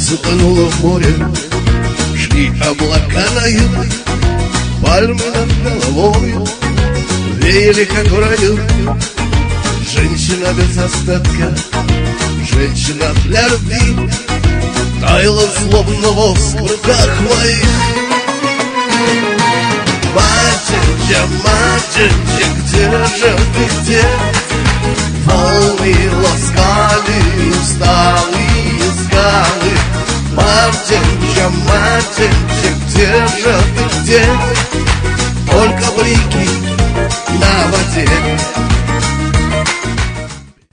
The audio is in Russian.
затонуло в море. Шли облака на юг, пальмы над головой веяли, как в раю. Женщина без остатка, женщина для любви, таяла словно воск в руках моих. Маченька, маченька, где же ты, где? Волны ласкали усталые скалы. Маченька, маченька, где же ты, где? Только блики